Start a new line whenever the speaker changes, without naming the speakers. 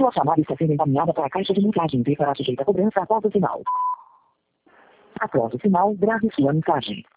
Sua chamada está sendo encaminhada para a caixa de mensagem e será sujeita a cobrança após o sinal. Após o sinal, grave sua mensagem.